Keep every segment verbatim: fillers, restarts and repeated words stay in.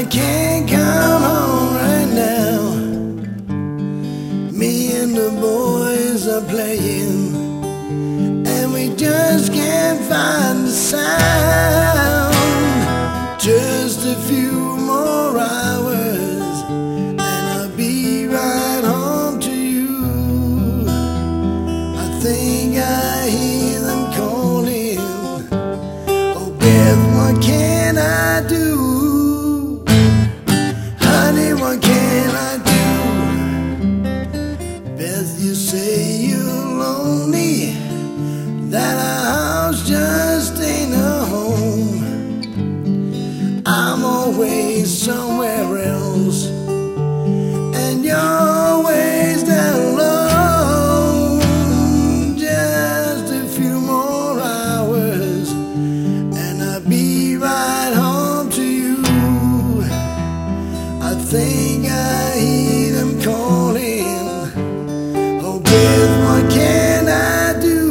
can't come home right now. Me and the boys are playing, and we just can't find the sound. Just a few more hours and I'll be right home to you. I think I hear them calling. Oh Beth, what can I do? Honey, what can I do? Beth, you say you're lonely, that our house just ain't a home. I'm always somewhere else, and you're always down alone. Just a few more hours, and I'll be right home to you. I think I hear them calling. Oh, Beth, what can I do?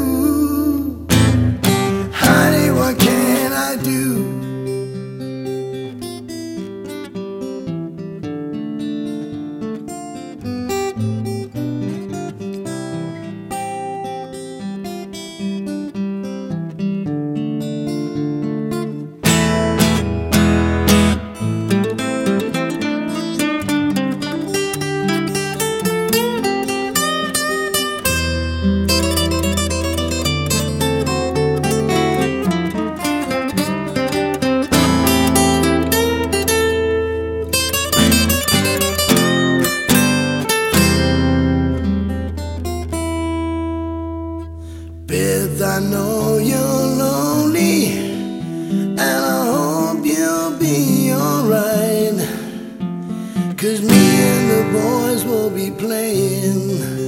Honey, what can I do? Beth, I know you're lonely, and I hope you'll be alright, 'cause me and the boys will be playing